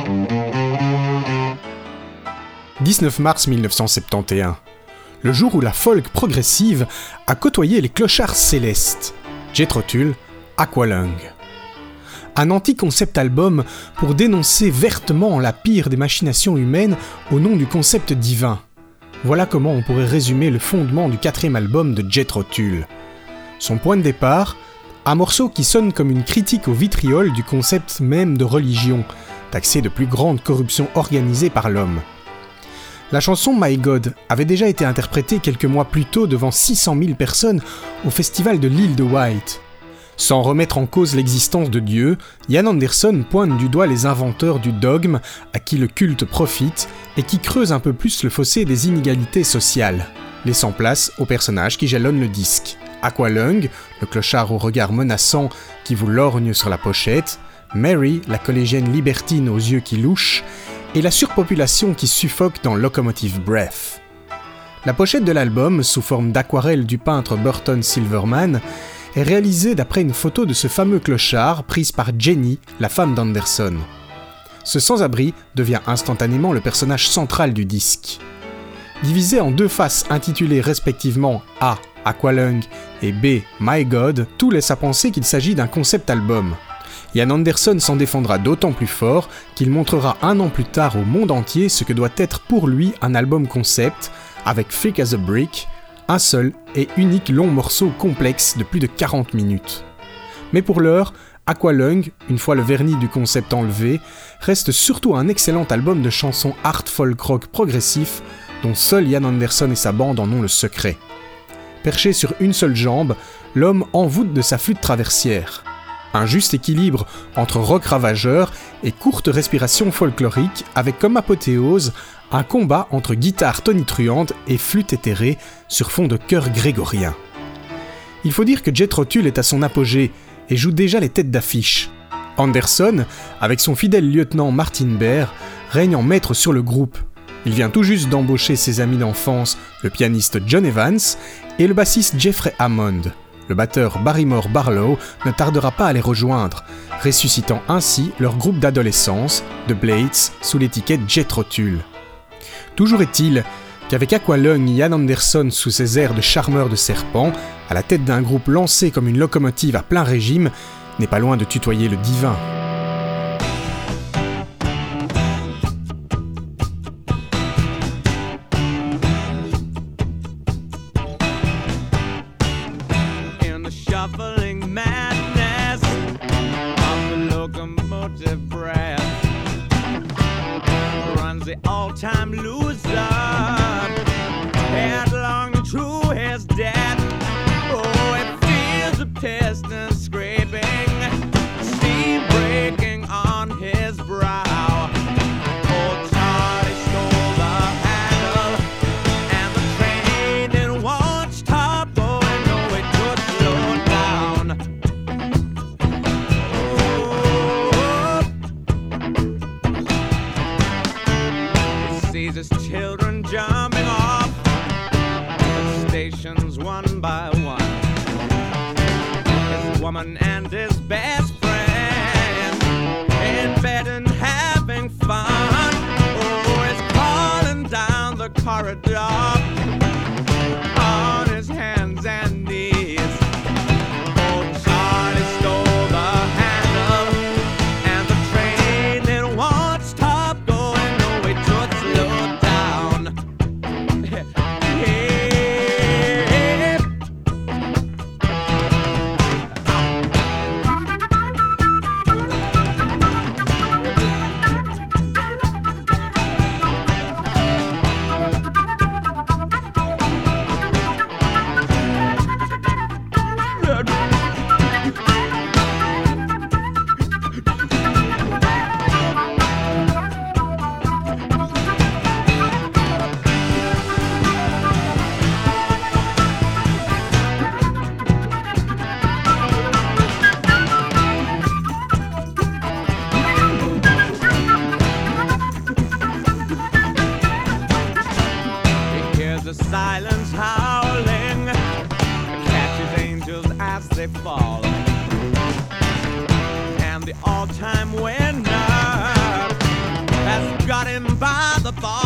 « 19 mars 1971, le jour où la folk progressive a côtoyé les clochards célestes, Jethro Tull, Aqualung. Un anti-concept album pour dénoncer vertement la pire des machinations humaines au nom du concept divin. Voilà comment on pourrait résumer le fondement du 4e album de Jethro Tull. Son point de départ, un morceau qui sonne comme une critique au vitriol du concept même de religion, taxé de plus grande corruption organisée par l'homme. La chanson My God avait déjà été interprétée quelques mois plus tôt devant 600 000 personnes au festival de l'île de Wight. Sans remettre en cause l'existence de Dieu, Ian Anderson pointe du doigt les inventeurs du dogme à qui le culte profite et qui creusent un peu plus le fossé des inégalités sociales, laissant place aux personnages qui jalonnent le disque. Aqualung, le clochard au regard menaçant qui vous lorgne sur la pochette, Mary, la collégienne libertine aux yeux qui louchent, et la surpopulation qui suffoque dans Locomotive Breath. La pochette de l'album, sous forme d'aquarelle du peintre Burton Silverman, est réalisée d'après une photo de ce fameux clochard prise par Jenny, la femme d'Anderson. Ce sans-abri devient instantanément le personnage central du disque. Divisé en deux faces intitulées respectivement A. Aqualung et B. My God, tout laisse à penser qu'il s'agit d'un concept album. Ian Anderson s'en défendra d'autant plus fort qu'il montrera un an plus tard au monde entier ce que doit être pour lui un album concept, avec Thick as a Brick, un seul et unique long morceau complexe de plus de 40 minutes. Mais pour l'heure, Aqualung, une fois le vernis du concept enlevé, reste surtout un excellent album de chansons art folk rock progressif dont seul Ian Anderson et sa bande en ont le secret. Perché sur une seule jambe, l'homme envoûte de sa flûte traversière. Un juste équilibre entre rock ravageur et courte respiration folklorique avec comme apothéose un combat entre guitare tonitruante et flûte éthérée sur fond de chœur grégorien. Il faut dire que Jethro Tull est à son apogée et joue déjà les têtes d'affiche. Anderson, avec son fidèle lieutenant Martin Bear, règne en maître sur le groupe. Il vient tout juste d'embaucher ses amis d'enfance, le pianiste John Evans et le bassiste Jeffrey Hammond. Le batteur Barrymore Barlow ne tardera pas à les rejoindre, ressuscitant ainsi leur groupe d'adolescence, The Blades, sous l'étiquette Jethro Tull. Toujours est-il qu'avec Aqualung et Ian Anderson sous ses airs de charmeur de serpent, à la tête d'un groupe lancé comme une locomotive à plein régime, n'est pas loin de tutoyer le divin. Time loser, headlong through his death. Oh, it feels a piston scraping, steam breaking on his brow. Oh, Charlie stole the handle, and the train it won't stop going. No, it could slow down. Sees his children jumping off the stations one by one. His woman and his best friend in bed and having fun. Oh, he's crawling down the corridor on his hands and knees. Oh, Charlie stole the handle, and the train it won't stop going. No, it could slow down. The silence howling catches angels as they fall, and the all-time winner him by the thought.